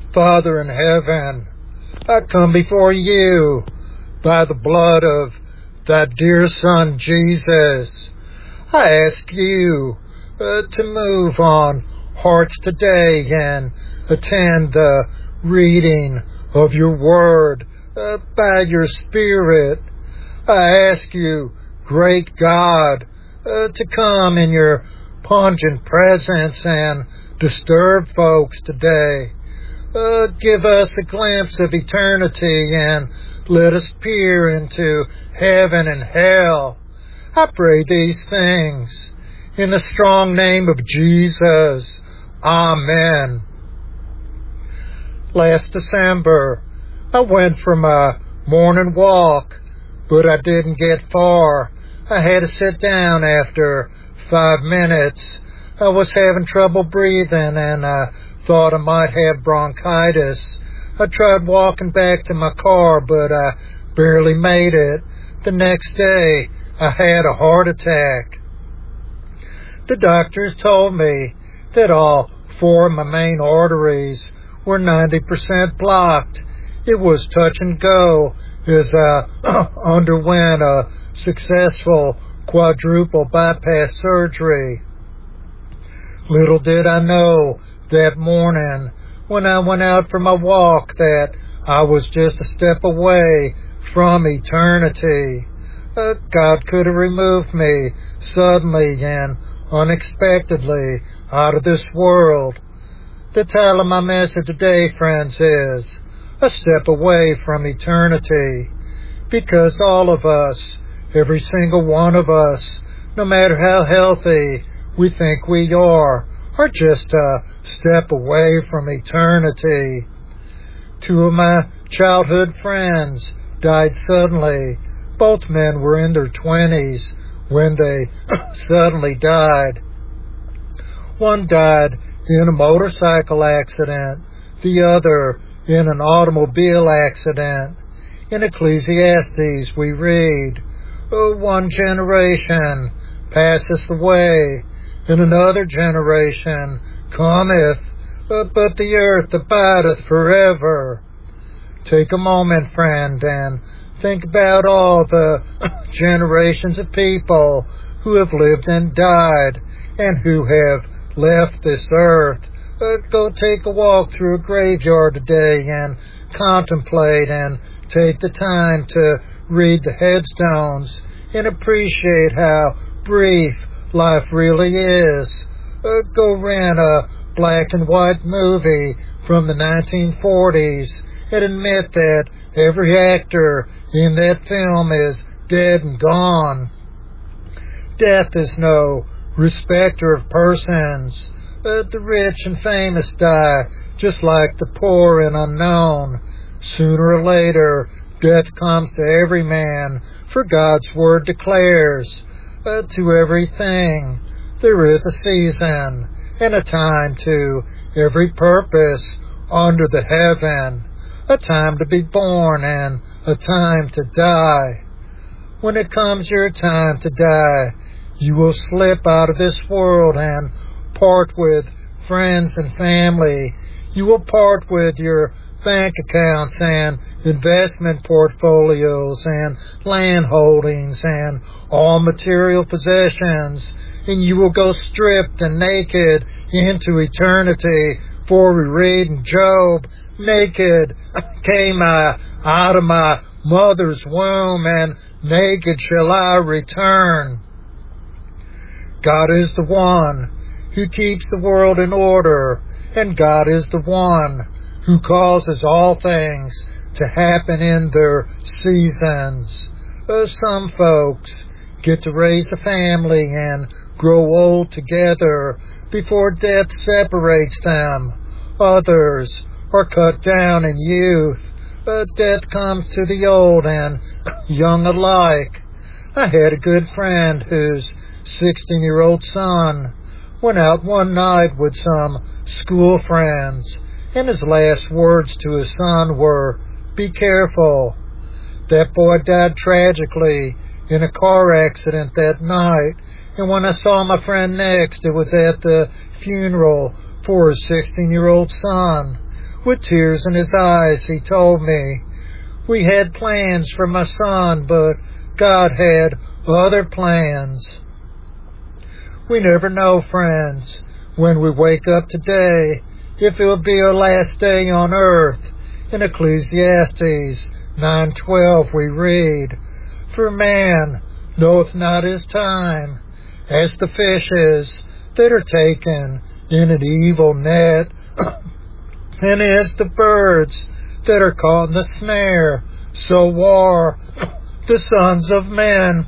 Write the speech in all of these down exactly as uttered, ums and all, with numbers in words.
Father in heaven, I come before you by the blood of thy dear Son, Jesus. I ask you uh, to move on hearts today and attend the reading of your word uh, by your Spirit. I ask you, great God, uh, to come in your pungent presence and disturb folks today. Uh, give us a glimpse of eternity and let us peer into heaven and hell. I pray these things in the strong name of Jesus. Amen. Last December, I went for my morning walk, but I didn't get far. I had to sit down after five minutes. I was having trouble breathing and I thought I might have bronchitis. I tried walking back to my car, but I barely made it. The next day, I had a heart attack. The doctors told me that all four of my main arteries were ninety percent blocked. It was touch and go as I underwent a successful quadruple bypass surgery. Little did I know that morning when I went out for my walk that I was just a step away from eternity. Uh, God could have removed me suddenly and unexpectedly out of this world. The title of my message today, friends, is A Step Away from Eternity, because all of us, every single one of us, no matter how healthy we think we are, are just a step away from eternity. Two of my childhood friends died suddenly. Both men were in their twenties when they suddenly died. One died in a motorcycle accident, the other in an automobile accident. In Ecclesiastes we read, oh, one generation passeth away, and another generation cometh, uh, but the earth abideth forever. Take a moment, friend, and think about all the generations of people who have lived and died and who have left this earth. Uh, go take a walk through a graveyard today and contemplate and take the time to read the headstones and appreciate how brief life really is. Uh, go rent a black and white movie from the nineteen forties and admit that every actor in that film is dead and gone. Death is no respecter of persons. Uh, the rich and famous die just like the poor and unknown. Sooner or later, death comes to every man, for God's word declares, uh, to everything there is a season and a time to every purpose under the heaven, a time to be born and a time to die. When it comes your time to die, you will slip out of this world and part with friends and family. You will part with your bank accounts and investment portfolios and land holdings and all material possessions, and you will go stripped and naked into eternity. For we read in Job, naked came I out of my mother's womb, and naked shall I return. God is the one who keeps the world in order, and God is the one who causes all things to happen in their seasons. Uh, some folks get to raise a family and grow old together before death separates them. Others are cut down in youth. Uh, death comes to the old and young alike. I had a good friend whose sixteen-year-old son went out one night with some school friends, and his last words to his son were, "Be careful." That boy died tragically in a car accident that night, and when I saw my friend next, it was at the funeral for his sixteen-year-old son. With tears in his eyes, he told me, we had plans for my son, but God had other plans. We never know, friends, when we wake up today, if it will be our last day on earth. In Ecclesiastes nine twelve we read, for man knoweth not his time, as the fishes that are taken in an evil net, and as the birds that are caught in the snare, so are the sons of men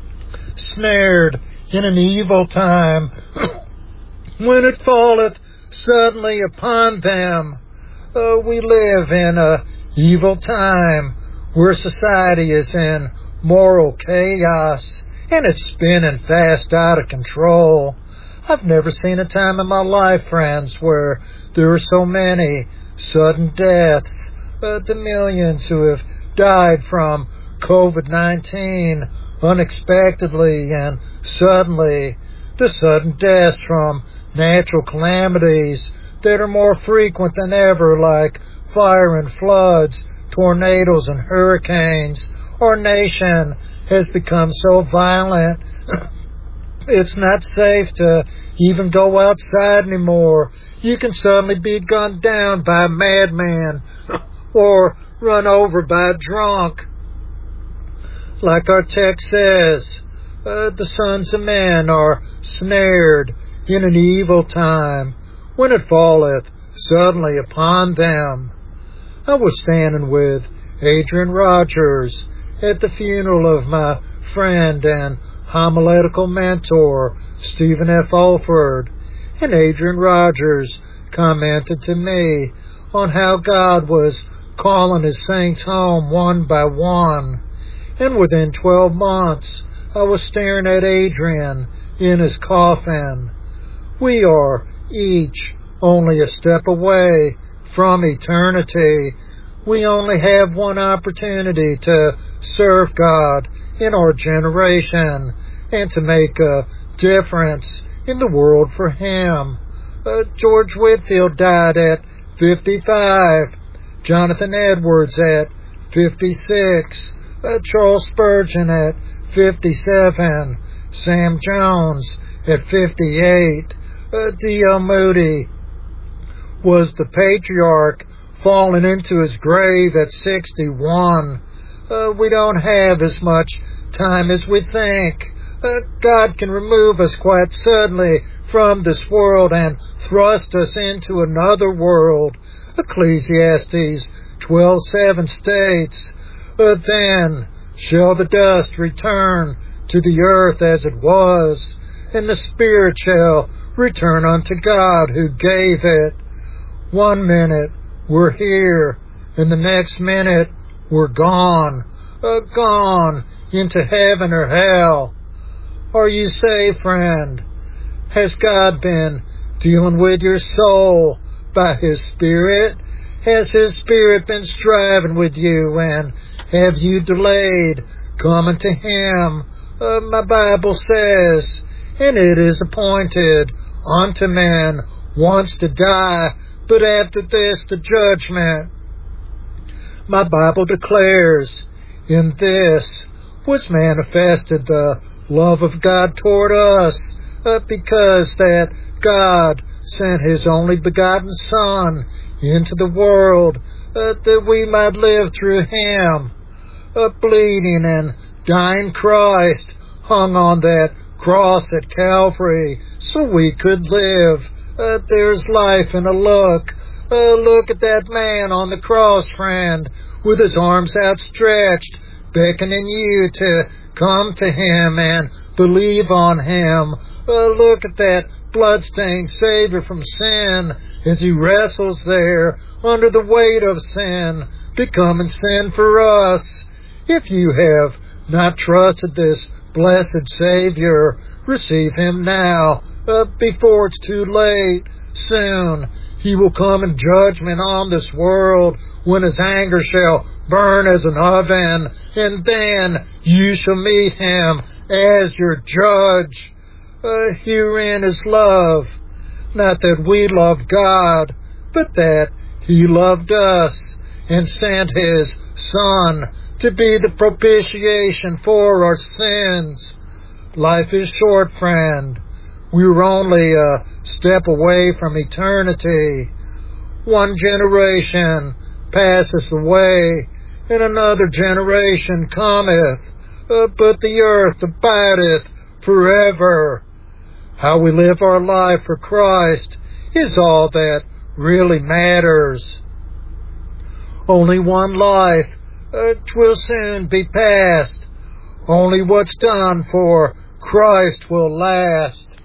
snared in an evil time, when it falleth suddenly upon them. Uh, we live in a evil time where society is in moral chaos and it's spinning fast out of control. I've never seen a time in my life, friends, where there are so many sudden deaths. Uh, the millions who have died from COVID nineteen unexpectedly and suddenly, the sudden deaths from natural calamities that are more frequent than ever, like fire and floods, tornadoes and hurricanes. Our nation has become so violent, it's not safe to even go outside anymore. You can suddenly be gunned down by a madman or run over by a drunk. Like our text says, uh, the sons of men are snared in an evil time, when it falleth suddenly upon them. I was standing with Adrian Rogers at the funeral of my friend and homiletical mentor, Stephen F. Alford, and Adrian Rogers commented to me on how God was calling his saints home one by one. And within twelve months, I was staring at Adrian in his coffin. We are each only a step away from eternity. We only have one opportunity to serve God in our generation and to make a difference in the world for Him. Uh, George Whitefield died at fifty-five. Jonathan Edwards at fifty-six. Uh, Charles Spurgeon at fifty-seven. Sam Jones at fifty-eight. Uh, D L Moody was the patriarch falling into his grave at sixty-one. Uh, we don't have as much time as we think. Uh, God can remove us quite suddenly from this world and thrust us into another world. Ecclesiastes twelve seven states, uh, then shall the dust return to the earth as it was, and the spirit shall return unto God who gave it. One minute we're here, and the next minute we're gone, uh, gone into heaven or hell. Are you saved, friend? Has God been dealing with your soul by His Spirit? Has His Spirit been striving with you, and have you delayed coming to Him? Uh, my Bible says, and it is appointed unto men once to die, but after this the judgment. My Bible declares, in this was manifested the love of God toward us, uh, because that God sent His only begotten Son into the world, uh, that we might live through Him. A bleeding and dying Christ hung on that cross at Calvary so we could live. Uh, there's life in a look. Uh, look at that man on the cross, friend, with his arms outstretched, beckoning you to come to Him and believe on Him. Uh, look at that bloodstained Savior from sin as He wrestles there under the weight of sin, becoming sin for us. If you have not trusted this blessed Savior, receive Him now, uh, before it's too late. Soon He will come in judgment on this world, when His anger shall burn as an oven, and then you shall meet Him as your judge. Uh, herein is love, not that we love God, but that He loved us and sent His Son to be the propitiation for our sins. Life is short, friend. We're only a step away from eternity. One generation passeth away, and another generation cometh, uh, but the earth abideth forever. How we live our life for Christ is all that really matters. Only one life, uh, 'twill soon be past. Only what's done for Christ will last.